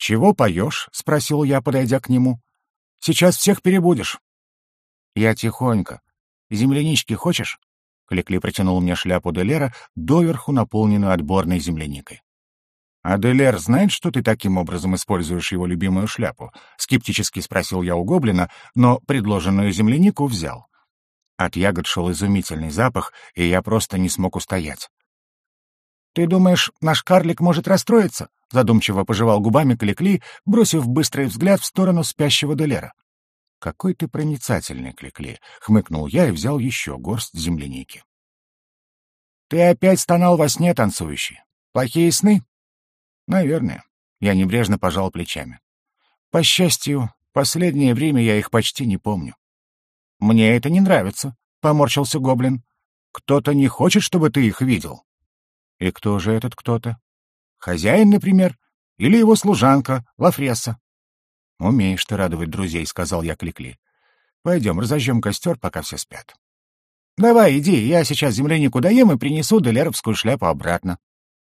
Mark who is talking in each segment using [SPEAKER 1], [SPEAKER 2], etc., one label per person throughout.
[SPEAKER 1] «Чего поешь?» — спросил я, подойдя к нему. «Сейчас всех перебудешь». «Я тихонько. Землянички хочешь?» Кликли протянул мне шляпу Делера, доверху наполненную отборной земляникой. «А Делер знает, что ты таким образом используешь его любимую шляпу?» — скептически спросил я у гоблина, но предложенную землянику взял. От ягод шел изумительный запах, и я просто не смог устоять. «Ты думаешь, наш карлик может расстроиться?» — задумчиво пожевал губами Кликли, бросив быстрый взгляд в сторону спящего Делера. «Какой ты проницательный, Кликли!» — хмыкнул я и взял еще горсть земляники. «Ты опять стонал во сне, танцующий? Плохие сны?» «Наверное». Я небрежно пожал плечами. «По счастью, последнее время я их почти не помню». «Мне это не нравится», — поморщился гоблин. «Кто-то не хочет, чтобы ты их видел». «И кто же этот кто-то?» «Хозяин, например, или его служанка, Лафресса». «Умеешь ты радовать друзей», — сказал я Кликли. «Пойдем, разожжем костер, пока все спят». «Давай, иди, я сейчас землянику доем и принесу делеровскую шляпу обратно».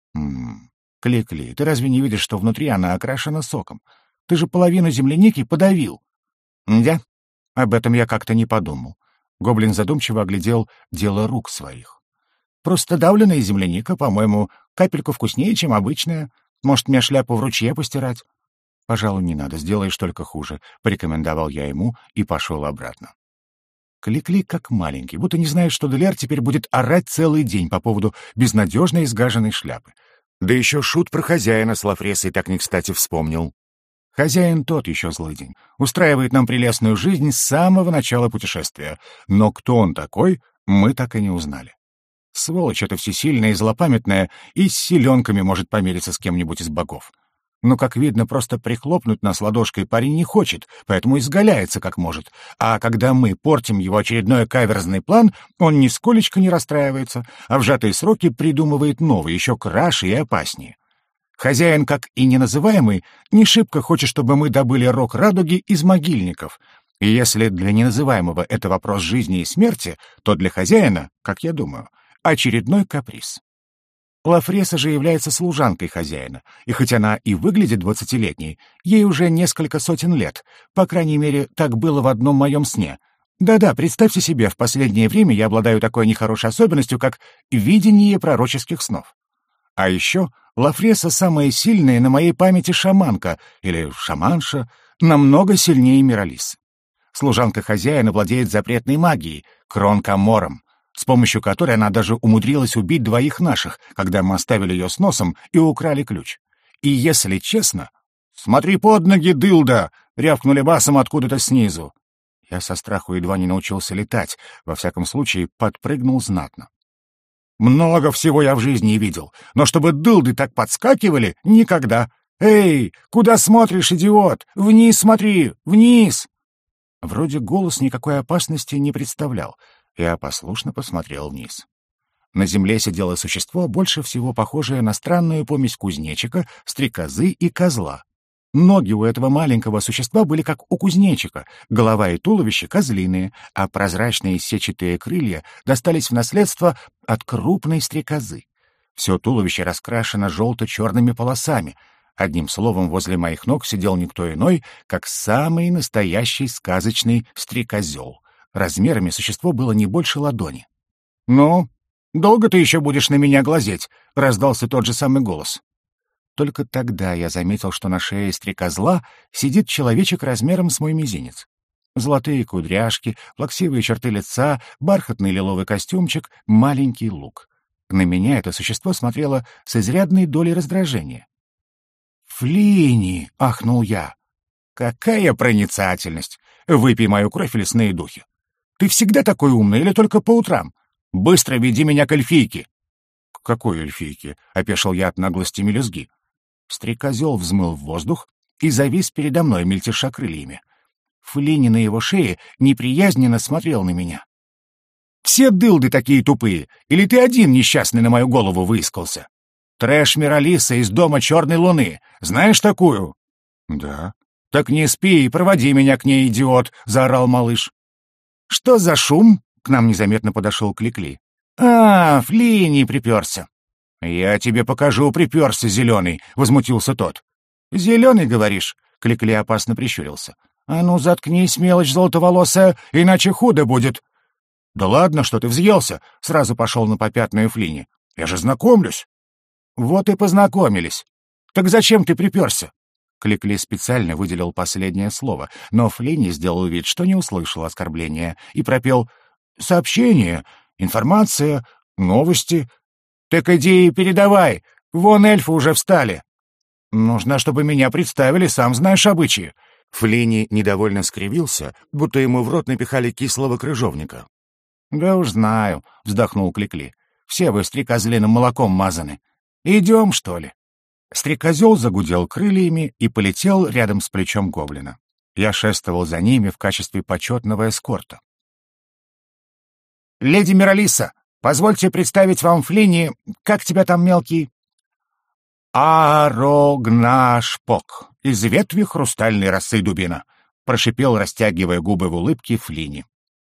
[SPEAKER 1] Кликли, ты разве не видишь, что внутри она окрашена соком? Ты же половину земляники подавил». «Да, об этом я как-то не подумал». Гоблин задумчиво оглядел дело рук своих. «Просто давленная земляника, по-моему, капельку вкуснее, чем обычная. Может, мне шляпу в ручье постирать?» «Пожалуй, не надо, сделаешь только хуже», — порекомендовал я ему и пошел обратно. Кликли как маленький, будто не знает, что Делер теперь будет орать целый день по поводу безнадежно изгаженной шляпы. Да еще шут про хозяина с Лафрессой так не кстати вспомнил. Хозяин тот еще злыдень, устраивает нам прелестную жизнь с самого начала путешествия. Но кто он такой, мы так и не узнали. Сволочь эта всесильная и злопамятная, и с силенками может помириться с кем-нибудь из богов. Но, как видно, просто прихлопнуть нас ладошкой парень не хочет, поэтому изгаляется как может. А когда мы портим его очередной каверзный план, он нисколечко не расстраивается, а в сжатые сроки придумывает новый, еще краше и опаснее. Хозяин, как и неназываемый, не шибко хочет, чтобы мы добыли рог радуги из могильников. И если для неназываемого это вопрос жизни и смерти, то для хозяина, как я думаю, очередной каприз. Лафресса же является служанкой хозяина, и хоть она и выглядит 20-летней, ей уже несколько сотен лет, по крайней мере, так было в одном моем сне. Да-да, представьте себе, в последнее время я обладаю такой нехорошей особенностью, как видение пророческих снов. А еще Лафресса самая сильная на моей памяти шаманка, или шаманша, намного сильнее Миралисы. Служанка хозяина владеет запретной магией, кронкамором, с помощью которой она даже умудрилась убить двоих наших, когда мы оставили ее с носом и украли ключ. И если честно... «Смотри под ноги, дылда!» — рявкнули басом откуда-то снизу. Я со страху едва не научился летать, во всяком случае подпрыгнул знатно. Много всего я в жизни видел, но чтобы дылды так подскакивали — никогда. «Эй, куда смотришь, идиот? Вниз смотри, вниз!» Вроде голос никакой опасности не представлял. Я послушно посмотрел вниз. На земле сидело существо, больше всего похожее на странную помесь кузнечика, стрекозы и козла. Ноги у этого маленького существа были как у кузнечика, голова и туловище козлиные, а прозрачные сетчатые крылья достались в наследство от крупной стрекозы. Все туловище раскрашено желто-черными полосами. Одним словом, возле моих ног сидел никто иной, как самый настоящий сказочный стрекозел. Размерами существо было не больше ладони. «Ну, долго ты еще будешь на меня глазеть?» — раздался тот же самый голос. Только тогда я заметил, что на шее стрекозла сидит человечек размером с мой мизинец. Золотые кудряшки, плаксивые черты лица, бархатный лиловый костюмчик, маленький лук. На меня это существо смотрело с изрядной долей раздражения. «Флини!» — ахнул я. «Какая проницательность! Выпей мою кровь, лесные духи! Ты всегда такой умный или только по утрам? Быстро веди меня к эльфийке!» «К какой эльфийке?» — опешил я от наглости мелюзги. Стрекозел взмыл в воздух и завис передо мной, мельтеша крыльями. Флини на его шее неприязненно смотрел на меня. «Все дылды такие тупые, или ты один несчастный на мою голову выискался? Трэш Миралиса из дома Черной Луны, знаешь такую?» «Да». «Так не спи и проводи меня к ней, идиот!» — заорал малыш. «Что за шум?» — к нам незаметно подошел Кликли. «А, Флини приперся». «Я тебе покажу, приперся, зеленый!» — возмутился тот. «Зеленый, говоришь?» — Кликли опасно прищурился. «А ну, заткнись, мелочь золотоволосая, иначе худо будет!» «Да ладно, что ты взъелся!» — сразу пошел на попятную Флини. «Я же знакомлюсь!» «Вот и познакомились. Так зачем ты приперся?» Кликли специально выделил последнее слово, но Флини сделал вид, что не услышал оскорбления, и пропел «Сообщение, информация, новости». «Так иди и передавай! Вон эльфы уже встали!» «Нужно, чтобы меня представили, сам знаешь обычаи». Флини недовольно скривился, будто ему в рот напихали кислого крыжовника. «Да уж знаю», — вздохнул Кликли. «Все вы стрекозлиным молоком мазаны. Идем, что ли?» Стрекозел загудел крыльями и полетел рядом с плечом гоблина. Я шествовал за ними в качестве почетного эскорта. «Леди Миралиса, позвольте представить вам Флини... Как тебя там, мелкий?» «Арогнашпок, из ветви хрустальной росы дубина», — прошипел, растягивая губы в улыбке, Флини.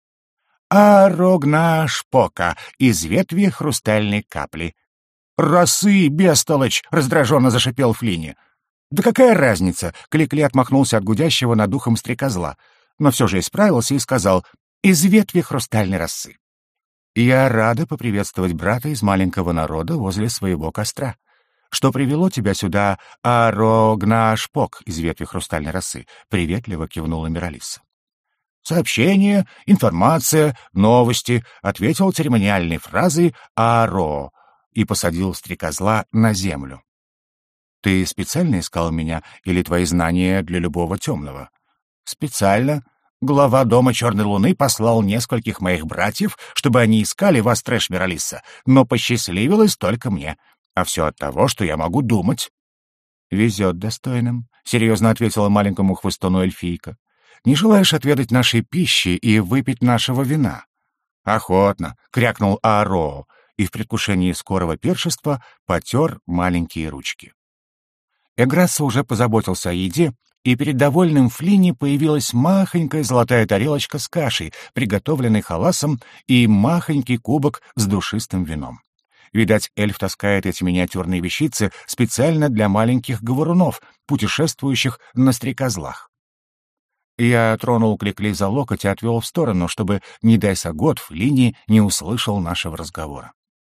[SPEAKER 1] «Арогнашпока, из ветви хрустальной капли». «Росы, бестолочь!» — раздраженно зашипел Флини. «Да какая разница?» — Кликли отмахнулся от гудящего над ухом стрекозла, но все же исправился и сказал «из ветви хрустальной росы». «Я рада поприветствовать брата из маленького народа возле своего костра. Что привело тебя сюда, Арогнашпок из ветви хрустальной росы?» — приветливо кивнула Миралиса. «Сообщение, информация, новости», — ответил церемониальной фразой «Аро» и посадил стрекозла на землю. «Ты специально искал меня или твои знания для любого темного?» «Специально. Глава дома Черной Луны послал нескольких моих братьев, чтобы они искали вас, трэш Миралиса, но посчастливилось только мне. А все от того, что я могу думать». «Везет достойным», — серьезно ответила маленькому хвостуну эльфийка. «Не желаешь отведать нашей пищи и выпить нашего вина?» «Охотно», — крякнул Ааро, и в предвкушении скорого пиршества потер маленькие ручки. Эграсса уже позаботился о еде, и перед довольным Флини появилась махонькая золотая тарелочка с кашей, приготовленной халасом, и махонький кубок с душистым вином. Видать, эльф таскает эти миниатюрные вещицы специально для маленьких говорунов, путешествующих на стрекозлах. Я тронул Кликли за локоть и отвел в сторону, чтобы, не дай сагот, Флини не услышал нашего разговора.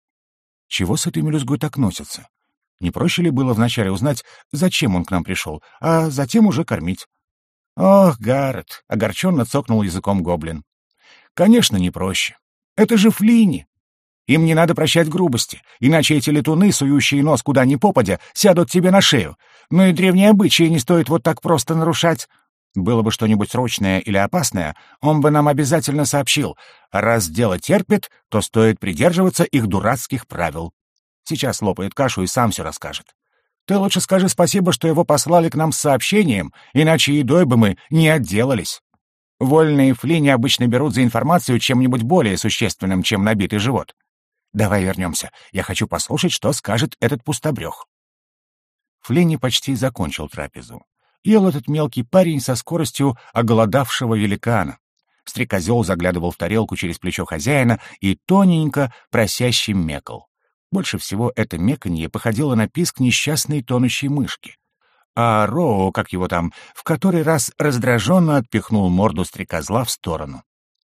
[SPEAKER 1] Чего с этой мелюзгой так носится? Не проще ли было вначале узнать, зачем он к нам пришел, а затем уже кормить? «Ох, Гаррет!» — огорченно цокнул языком гоблин. «Конечно, не проще. Это же Флини. Им не надо прощать грубости, иначе эти летуны, сующие нос куда ни попадя, сядут тебе на шею. Но и древние обычаи не стоит вот так просто нарушать. Было бы что-нибудь срочное или опасное, он бы нам обязательно сообщил. А раз дело терпит, то стоит придерживаться их дурацких правил. Сейчас лопает кашу и сам все расскажет. Ты лучше скажи спасибо, что его послали к нам с сообщением, иначе едой бы мы не отделались. Вольные Флини обычно берут за информацию чем-нибудь более существенным, чем набитый живот. Давай вернемся. Я хочу послушать, что скажет этот пустобрех». Флини почти закончил трапезу. Ел этот мелкий парень со скоростью оголодавшего великана. Стрекозел заглядывал в тарелку через плечо хозяина и тоненько просяще мекал. Больше всего это меканье походило на писк несчастной тонущей мышки. А Роу, как его там, в который раз раздраженно отпихнул морду стрекозла в сторону.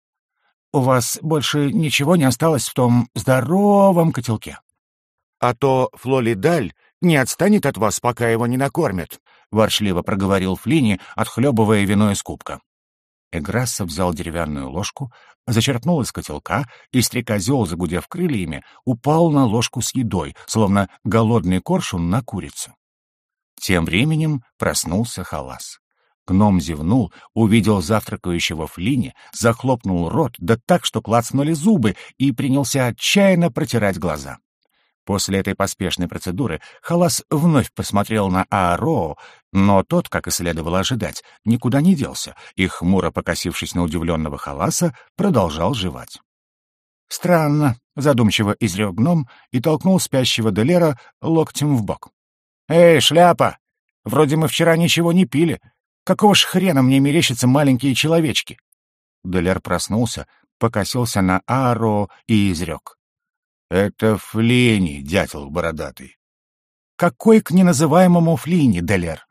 [SPEAKER 1] «У вас больше ничего не осталось в том здоровом котелке? А то Флолидаль не отстанет от вас, пока его не накормят», — ворчливо проговорил Флини, отхлебывая вино из кубка. Эграсса взял деревянную ложку, зачерпнул из котелка, и стрекозел, загудев крыльями, упал на ложку с едой, словно голодный коршун на курицу. Тем временем проснулся Халас. Гном зевнул, увидел завтракающего Флини, захлопнул рот, да так, что клацнули зубы, и принялся отчаянно протирать глаза. После этой поспешной процедуры Халас вновь посмотрел на Ааро, но тот, как и следовало ожидать, никуда не делся, и, хмуро покосившись на удивленного Халаса, продолжал жевать. «Странно», — задумчиво изрек гном и толкнул спящего Делера локтем в бок. «Эй, шляпа! Вроде мы вчера ничего не пили. Какого ж хрена мне мерещатся маленькие человечки?» Делер проснулся, покосился на Ааро и изрек. «Это Флини, дятел бородатый». «Какой к неназываемому Флини, Делер?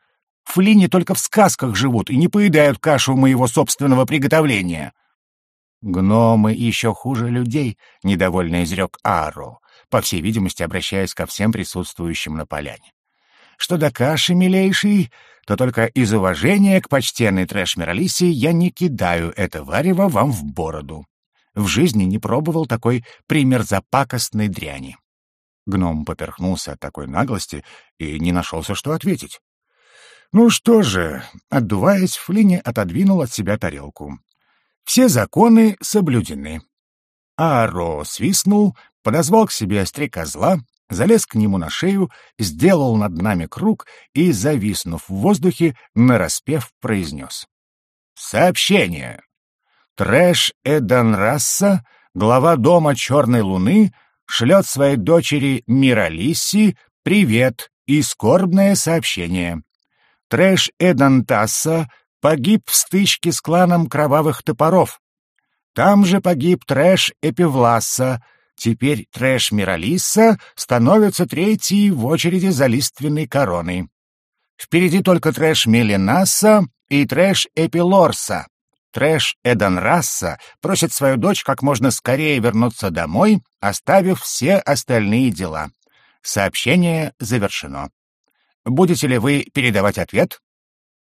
[SPEAKER 1] Флини только в сказках живут и не поедают кашу моего собственного приготовления». «Гномы еще хуже людей», — недовольно изрек Ааро, по всей видимости, обращаясь ко всем присутствующим на поляне. «Что до каши, милейший, то только из уважения к почтенной Трэш-Миралисе я не кидаю это варево вам в бороду. В жизни не пробовал такой примерзапакостной дряни». Гном поперхнулся от такой наглости и не нашелся, что ответить. «Ну что же», — отдуваясь, Флини отодвинул от себя тарелку. «Все законы соблюдены». Ааро свистнул, подозвал к себе стрекозла, залез к нему на шею, сделал над нами круг и, зависнув в воздухе, нараспев произнес. «Сообщение. Трэш Эданрасса, глава дома Черной Луны, шлет своей дочери Миралисси привет и скорбное сообщение. Трэш Эдантасса погиб в стычке с кланом Кровавых Топоров. Там же погиб Трэш Эпивласса. Теперь Трэш Миралисса становится третьей в очереди за лиственной короной. Впереди только Трэш Меленасса и Трэш Эпилорса. Трэш Эданрасса просит свою дочь как можно скорее вернуться домой, оставив все остальные дела. Сообщение завершено. Будете ли вы передавать ответ?»